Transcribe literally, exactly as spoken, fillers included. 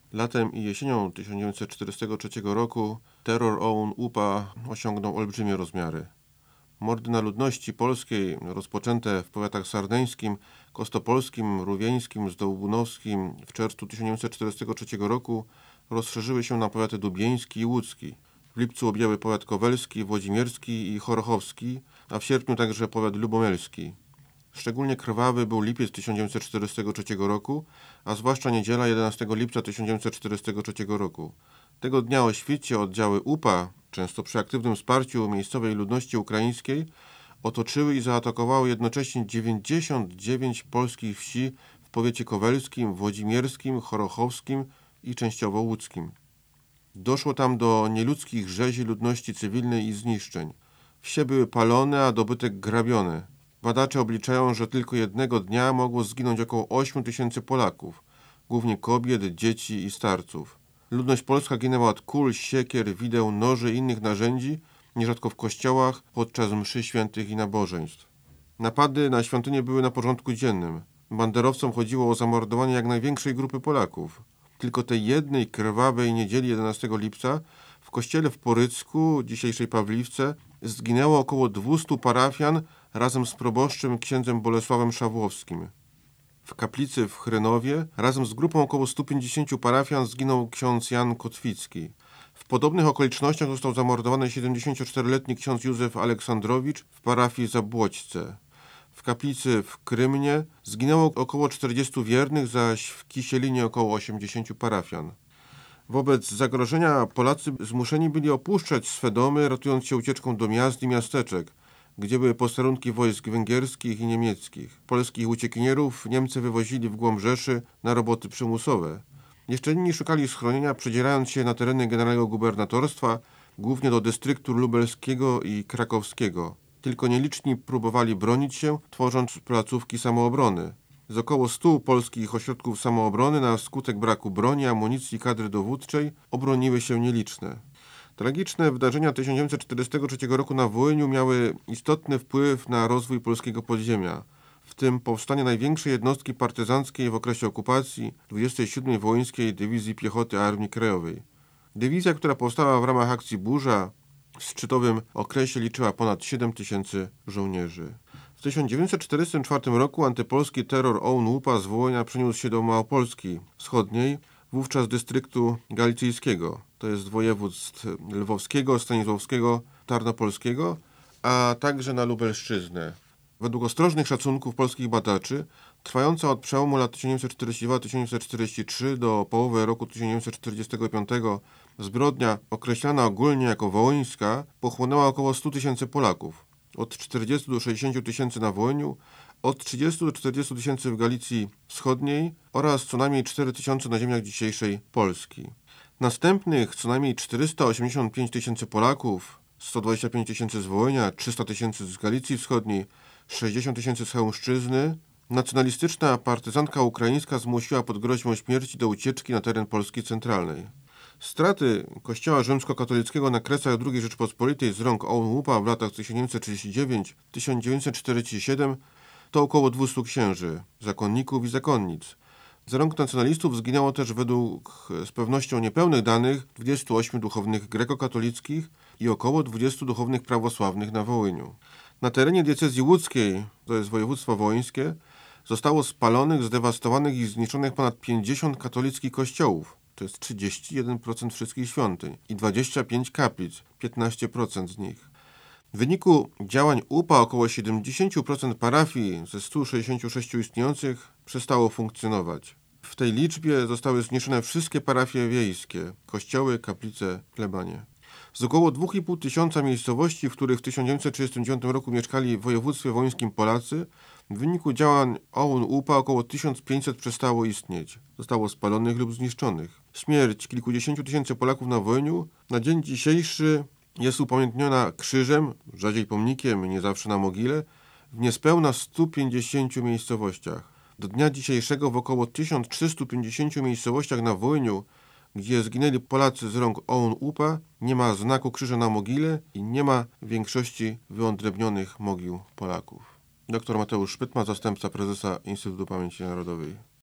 Latem i jesienią tysiąc dziewięćset czterdziestego trzeciego roku terror O U N U P A osiągnął olbrzymie rozmiary. Mordy na ludności polskiej, rozpoczęte w powiatach sardeńskim, kostopolskim, rówieńskim, zdołbunowskim w czerwcu tysiąc dziewięćset czterdziestego trzeciego roku rozszerzyły się na powiaty dubieński i łódzki. W lipcu objęły powiat kowelski, włodzimierski i chorochowski, a w sierpniu także powiat lubomelski. Szczególnie krwawy był lipiec tysiąc dziewięćset czterdziestego trzeciego roku, a zwłaszcza niedziela jedenastego lipca tysiąc dziewięćset czterdziestego trzeciego roku. Tego dnia o świcie oddziały U P A, często przy aktywnym wsparciu miejscowej ludności ukraińskiej, otoczyły i zaatakowały jednocześnie dziewięćdziesiąt dziewięć polskich wsi w powiecie kowelskim, włodzimierskim, chorochowskim i częściowo łódzkim. Doszło tam do nieludzkich rzezi ludności cywilnej i zniszczeń. Wsie były palone, a dobytek grabiony. Badacze obliczają, że tylko jednego dnia mogło zginąć około ośmiu tysięcy Polaków, głównie kobiet, dzieci i starców. Ludność polska ginęła od kul, siekier, wideł, noży i innych narzędzi, nierzadko w kościołach, podczas mszy świętych i nabożeństw. Napady na świątynie były na porządku dziennym. Banderowcom chodziło o zamordowanie jak największej grupy Polaków. Tylko tej jednej krwawej niedzieli jedenastego lipca w kościele w Porycku, dzisiejszej Pawliwce, zginęło około dwustu parafian razem z proboszczem księdzem Bolesławem Szawłowskim. W kaplicy w Chrynowie razem z grupą około stu pięćdziesięciu parafian zginął ksiądz Jan Kotwicki. W podobnych okolicznościach został zamordowany siedemdziesięcioczteroletni ksiądz Józef Aleksandrowicz w parafii Zabłocce. W kaplicy w Krymnie zginęło około czterdziestu wiernych, zaś w Kisielinie około osiemdziesięciu parafian. Wobec zagrożenia Polacy zmuszeni byli opuszczać swe domy, ratując się ucieczką do miast i miasteczek, gdzie były posterunki wojsk węgierskich i niemieckich. Polskich uciekinierów Niemcy wywozili w głąb Rzeszy na roboty przymusowe. Jeszcze inni szukali schronienia, przedzierając się na tereny generalnego gubernatorstwa, głównie do dystryktu lubelskiego i krakowskiego. Tylko nieliczni próbowali bronić się, tworząc placówki samoobrony. Z około stu polskich ośrodków samoobrony na skutek braku broni, amunicji i kadry dowódczej obroniły się nieliczne. Tragiczne wydarzenia tysiąc dziewięćset czterdziestego trzeciego roku na Wołyniu miały istotny wpływ na rozwój polskiego podziemia, w tym powstanie największej jednostki partyzanckiej w okresie okupacji dwudziestej siódmej Wołyńskiej Dywizji Piechoty Armii Krajowej. Dywizja, która powstała w ramach akcji Burza, w szczytowym okresie liczyła ponad siedem tysięcy żołnierzy. W tysiąc dziewięćset czterdziestym czwartym roku antypolski terror O U N U P A z Wołynia przeniósł się do Małopolski Wschodniej, wówczas dystryktu galicyjskiego, to jest województw lwowskiego, stanisławskiego, tarnopolskiego, a także na Lubelszczyznę. Według ostrożnych szacunków polskich badaczy, trwająca od przełomu lat tysiąc dziewięćset czterdziestego drugiego do tysiąc dziewięćset czterdziestego trzeciego do połowy roku tysiąc dziewięćset czterdziestego piątego zbrodnia, określana ogólnie jako wołyńska, pochłonęła około stu tysięcy Polaków. Od czterdziestu do sześćdziesięciu tysięcy na Wołyniu, od trzydziestu do czterdziestu tysięcy w Galicji Wschodniej oraz co najmniej cztery tysiące na ziemiach dzisiejszej Polski. Następnych co najmniej czterysta osiemdziesiąt pięć tysięcy Polaków, sto dwadzieścia pięć tysięcy z Wołynia, trzysta tysięcy z Galicji Wschodniej, sześćdziesiąt tysięcy z Chełmszczyzny, nacjonalistyczna partyzantka ukraińska zmusiła pod groźbą śmierci do ucieczki na teren Polski centralnej. Straty Kościoła rzymskokatolickiego na Kresach drugiej Rzeczypospolitej z rąk O U N U P A w latach tysiąc dziewięćset trzydziestego dziewiątego do tysiąc dziewięćset czterdziestego siódmego to około dwustu księży, zakonników i zakonnic. Z rąk nacjonalistów zginęło też według z pewnością niepełnych danych dwudziestu ośmiu duchownych grekokatolickich i około dwudziestu duchownych prawosławnych na Wołyniu. Na terenie diecezji łódzkiej, to jest województwo wołyńskie, zostało spalonych, zdewastowanych i zniszczonych ponad pięćdziesiąt katolickich kościołów, to jest trzydzieści jeden procent wszystkich świątyń, i dwadzieścia pięć kaplic, piętnaście procent z nich. W wyniku działań U P A około siedemdziesiąt procent parafii ze stu sześćdziesięciu sześciu istniejących przestało funkcjonować. W tej liczbie zostały zniszczone wszystkie parafie wiejskie, kościoły, kaplice, plebanie. Z około dwóch i pół tysiąca miejscowości, w których w tysiąc dziewięćset trzydziestym dziewiątym roku mieszkali w województwie wołyńskim Polacy, w wyniku działań O U N U P A około tysiąc pięćset przestało istnieć. Zostało spalonych lub zniszczonych. Śmierć kilkudziesięciu tysięcy Polaków na Wołyniu na dzień dzisiejszy jest upamiętniona krzyżem, rzadziej pomnikiem, nie zawsze na mogile, w niespełna stu pięćdziesięciu miejscowościach. Do dnia dzisiejszego w około tysiąc trzystu pięćdziesięciu miejscowościach na Wołyniu, gdzie zginęli Polacy z rąk O U N U P A, nie ma znaku krzyża na mogile i nie ma większości wyodrębnionych mogił Polaków. Doktor Mateusz Szpytma, zastępca prezesa Instytutu Pamięci Narodowej.